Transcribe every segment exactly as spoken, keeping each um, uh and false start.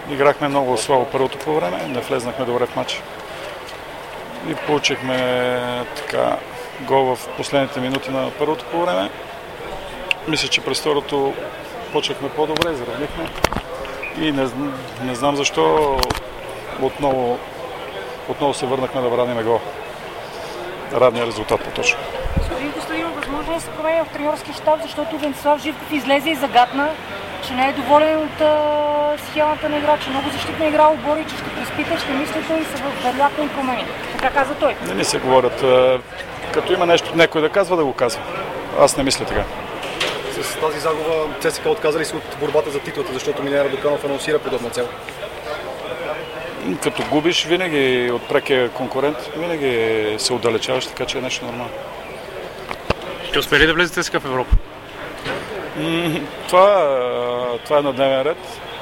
Играхме много слабо първото по време, не влезнахме добре в матч. И получихме така гол в последните минути на първото по време. Мисля, че през второто почнахме по-добре, изравнихме. И не, не знам защо отново, отново се върнахме да браним гол. Радния резултат по-точно. Господин Костадинов, възможно ли се променя в треньорски щаб, защото Венцислав Живков излезе и загатна, че не е доволен от а, схемата на игра, че много защитна игра обори, че ще приспита, ще мислите и са вероятно им промени. Така каза той. Не ми се говорят. Като има нещо някой да казва, да го казва. Аз не мисля така. С тази загуба ЦСКА отказали се от борбата за титлата, защото Милен Радоканов анонсира подобна цел. Като губиш винаги от прекия конкурент, винаги се отдалечаваш, така че е нещо нормално. Ще успее ли да влезете ЦСКА в Европа? Това, това е на дневен ред.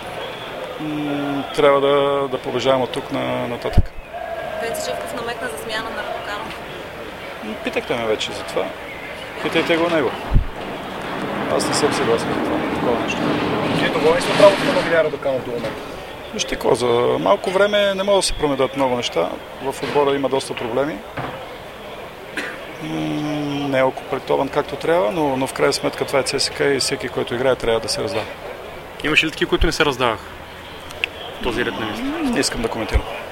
Трябва да, да побежаваме от тук на нататък. Венци Живков намекна за смяна на Радоканов. Питахте ме вече за това. Питайте го него. Аз не съм съгласен за това. Такова нещо. Вие доволни сте от работата на Милен Радоканов до момента? Вижте какво, за малко време не могат да се променят много неща. В отбора има доста проблеми. Не е окомплектован както трябва, но, но в крайна сметка това е ЦСКА и всеки, който играе, трябва да се раздава. Имаше ли такива, които не се раздаваха в този ред на мисли? Не искам да коментирам.